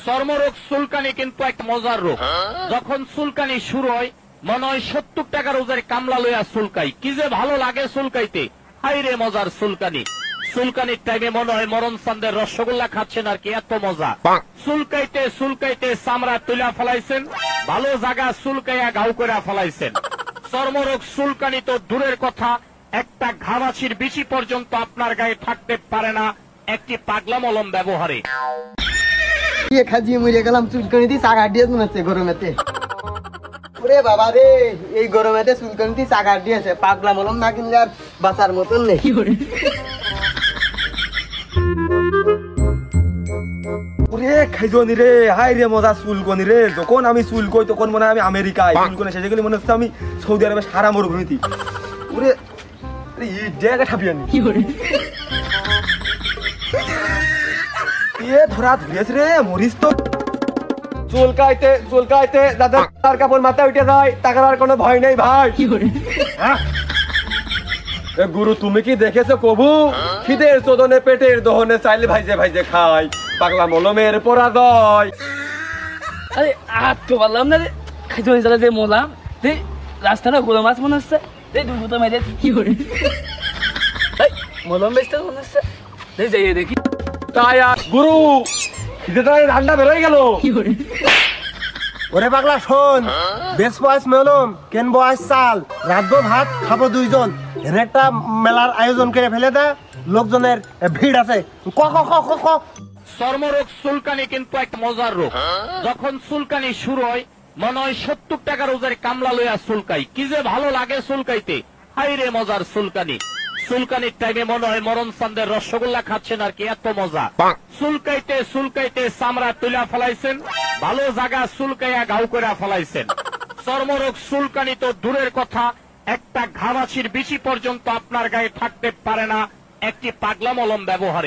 চর্মরোগ চুলকানি কিন্তু এক মজার রোগ। যখন চুলকানি শুরু হয় মনে হয় 70 টাকা রোজের কামলা লইয়া চুলকাই, কি যে ভালো লাগে চুলকাইতে। হাই রে মজার চুলকানি। চুলকানির টাইমে মনে হয় মরণ চান্দের রসগোল্লা খাচ্ছেন আর কি, এত মজা। চুলকাইতে চুলকাইতে চামড়া তুলা ফেলাইছেন, ভালো জায়গা চুলকাইয়া ঘাউ করে ফেলাইছেন। চর্মরোগ চুলকানি তো দূরের কথা, একটা ঘামাচির বিচি পর্যন্ত আপনার গায়ে থাকতে পারে না একটি পাগলা মলম ব্যবহারে। খাজিয়ে মরে গেলাম, চুলকানি দিয়ে চাকা দিয়ে মনে গরমেতে। ওরে বাবা রে, এই গরমেতে চুলকানি দিয়ে চাকা দিয়েছে, পাগলা মলম না কিনলে আর বাঁচার মতন নেই। ওরে খাইজনি রে, হাই রে মজা চুলকনি রে। যখন আমি চুলকই তখন মনে হয় আমি আমেরিকায়, চুলকনি শেষে গেলে মনে হচ্ছে আমি সৌদি আরবে সারা মরুভূমিতে। ওরে জায়গা ঠাপিয়ে নি ধরা ধরিয়েছে রে, মরিস তো। চুলকাইতে চুলকাইতে দাদা তার কাপড় মাথায় উঠে যায়, টাকার আর কোনো ভয় নেই ভাই। গুরু তুমি কি দেখেছো কবু? খিদের চোদনে পেটের দহনে চাইলে ভাইজে ভাইজে খাই, পাগলা মলমের পরাজয়। আরে আর তো বললাম না রে, খাইতে হয়েছিল যে মলাম রে, রাস্তাটা গোলা মাছ মনে হচ্ছে রে, দুই ফুটো মেরে কি করে মলম বেচতে মনে হচ্ছে রে, যাইয়ে দেখি। তাই আর গুরু খিদে তাই ঠান্ডা বেরোয় গেল। ওরে পাগলা শোন, বেশ বয়স মলম কেন বয়স চাল, রাখবো ভাত খাবো দুইজন, এর একটা মেলার আয়োজন করে ফেলে দে, লোকজনের ভিড় আছে। ক ক ক ক ক চর্মরোগ চুলকানি কিন্তু এক মজার রোগ। যখন চুলকানি শুরু হয় মনে হয় 70 টাকা রোজের কামলা লইয়া চুলকাই, কি যে ভালো লাগে চুলকাইতে। হাই রে মজার চুলকানি। চুলকানির টাইমে মনে হয় মরণ চান্দের রসগোল্লা খাচ্ছেন আর কি, এত মজা। চুলকাইতে চুলকাইতে চামড়া তুলা ফেলাইছেন, ভালো জায়গা চুলকাইয়া ঘাউ করে ফেলাইছেন। চর্মরোগ চুলকানি তো দূরের কথা, একটা ঘামাচির বিচি পর্যন্ত আপনার গায়ে থাকতে পারে না একটি পাগলা মলম ব্যবহারে।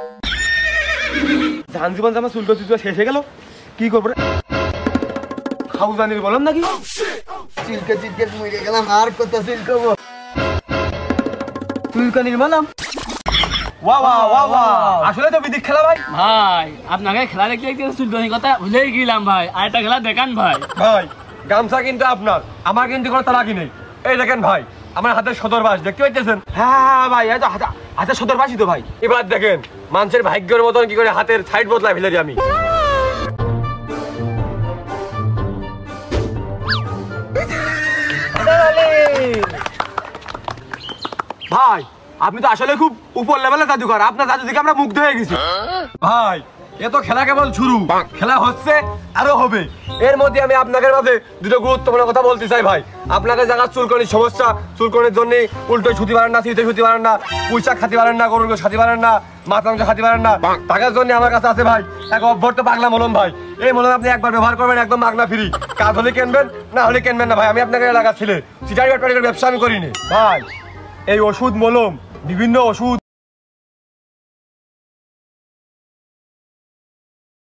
জান জীবন আমার চুলকা চুলকা শেষ হয়ে গেল, কি করবো রে? খাবো জানির বললাম নাকি, চিলকে চিলকে মরে গেলাম, আর কত চিলকাবো। চুলকানির মলম আসলে তো বিদিক খেলা ভাই। ভাই আপনাকে খেলা দেখতে দেখতে চুলকানির কথা ভুলেই গেলাম ভাই, আর একটা খেলা দেখান ভাই। ভাই গামছা কিন্তু আপনার, আমার কিন্তু কোনো তালাকি নেই। এই দেখেন ভাই, আমার হাতের সদর বাস দেখতে পাইতেছেন? হ্যাঁ ভাই, এই তো হাতের সদর বাসই তো ভাই। এবার দেখেন মানুষের ভাগ্যের মতন কি করে হাতের সাইড বদলায় ফেলে দিই আমি। ভাই আপনি তো আসলে খুব উপর লেভেলের জাদুকর, আপনার জাদু দিকে আমরা মুগ্ধ হয়ে গেছি। ভাই এ তো খেলা কেবল শুরু, খেলা হচ্ছে আরো হবে। এর মধ্যে আমি আপনাদের মাঝে দুটো গুরুত্বপূর্ণ কথা বলতে চাই ভাই। আপনাদের জায়গার চুলকনির সমস্যা, চুলকনির জন্য উল্টো ছুটি পারেন না, শীতে ছুটি পারেন না, পুঁইশাক খাতে পারেন না, গরুর খাতে পারেন না, মাছ মাংস খাতে পারেন না, টাকার জন্য আমার কাছে আছে ভাই এক অভ্যর্থ পাগলা মলম ভাই। এই মলম আপনি একবার ব্যবহার করবেন, একদম মাগনা ফ্রি। কাজ হলে কিনবেন, না হলে কিনবেন না ভাই। আমি আপনাকে এলাকার ছেলে, সিটারি ব্যবসা আমি করিনি ভাই। এই ওষুধ মলম, বিভিন্ন ওষুধ